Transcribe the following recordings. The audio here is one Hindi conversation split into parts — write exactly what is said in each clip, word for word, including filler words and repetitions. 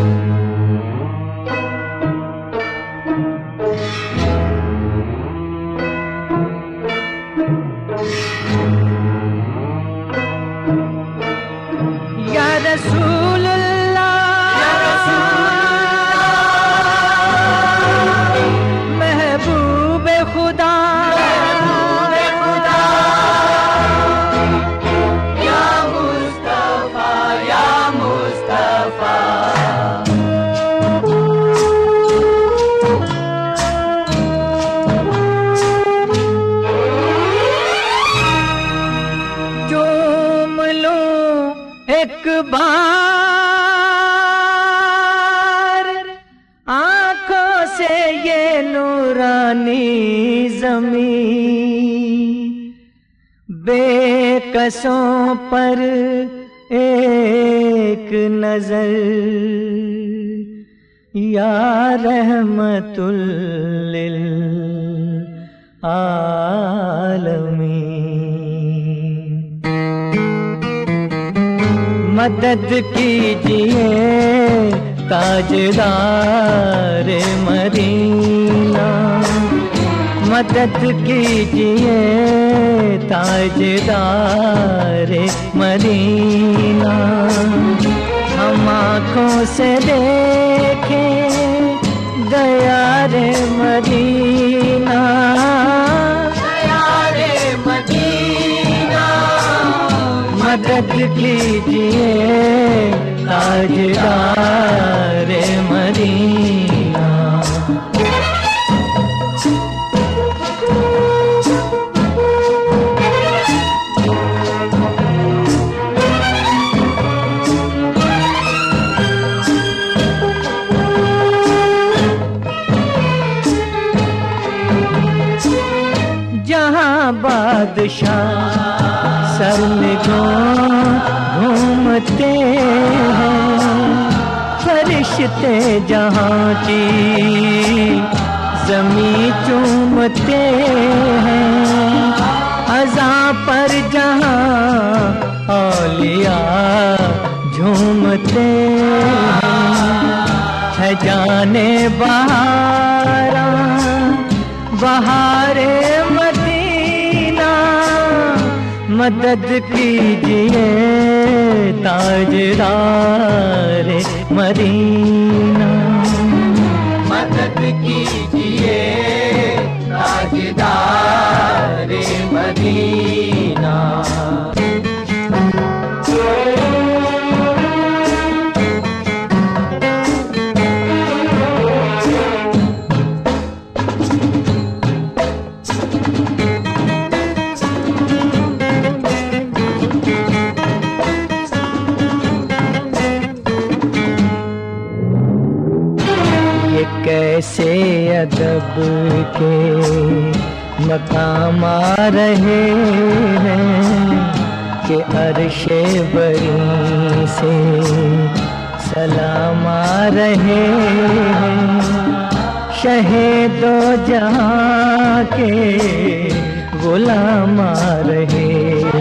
रसूल अल्लाह या रसूल महबूब खुदा खुदा या मुस्तफा या मुस्तफा चूम लो एक बार आंखों से ये नूरानी ज़मीं, बेकसों पर एक नजर या रहमतुल लिल आलमीन। मदद कीजिए ताजदार मदीना, मदद कीजिए ताजदार मदीना। हम आँखों से देखें दया रे मदीना, दया रे मदीना। मदद कीजिए ताजदार मदीना। जहाँ बादशाह सर में घूमते हैं, फरिश्ते जहाँ की ज़मीं चूमते हैं, अज़ा पर जहाँ औलिया झूमते हैं। है जाने बहारा बहारे मदीना, मदद कीजिए ताजदार मदीना। मदद कीजिए ताजदार मदीना। कैसे अदब के मकाम आ रहे हैं कि अर्शे बरी से सलाम आ रहे हैं। शहीदो जहाँ के गुलाम आ रहे,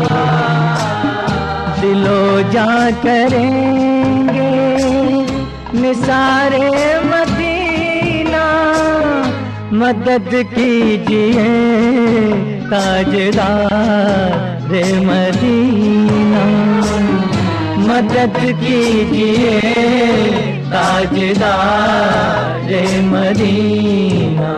दिलो जा करेंगे निसारे मदीना। मदद कीजिए ताजदार मदीना, मदद कीजिए ताजदार मदीना।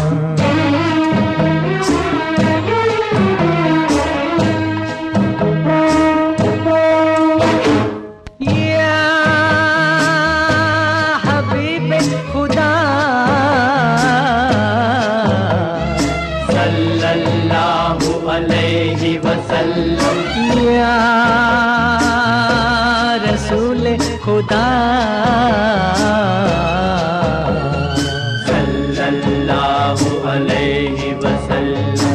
या रसूल खुदा सल्लल्लाहु अलैहि वसल्लम।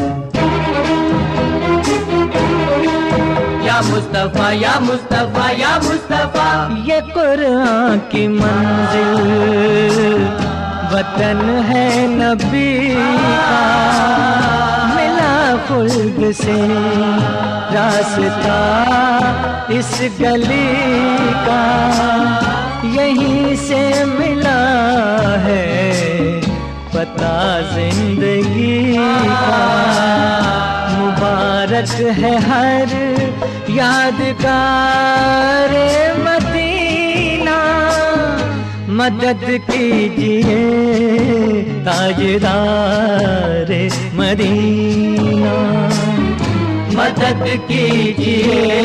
या मुस्तफा या मुस्तफा या मुस्तफा, ये कुरान की मंजिल वतन है नबी का। मिला खुल्द से रास्ता इस गली का यहीं से मिला है पता जिंदगी का। मुबारक है हर यादगार मदीना, मदद कीजिए ताजदार मदीना, मदद कीजिए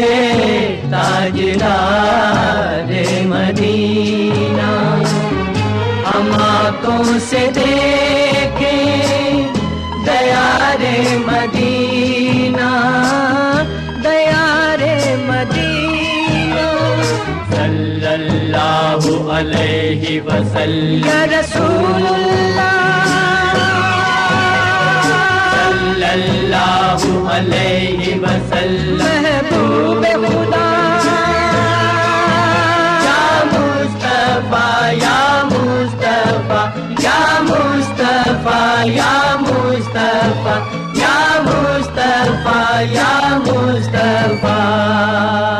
ताजदार मदीना। हम आँखों से देखें दयारे मदीना, दयारे मदीना। सल्लल्लाहु अलैहि वसल्लम या रसूलुल्लाह, सल्लल्लाहु अलैहि वसल्लम महबूब खुदा। या मुस्तफा या मुस्तफा या मुस्तफा या मुस्तफा या मुस्तफा या मुस्तफा।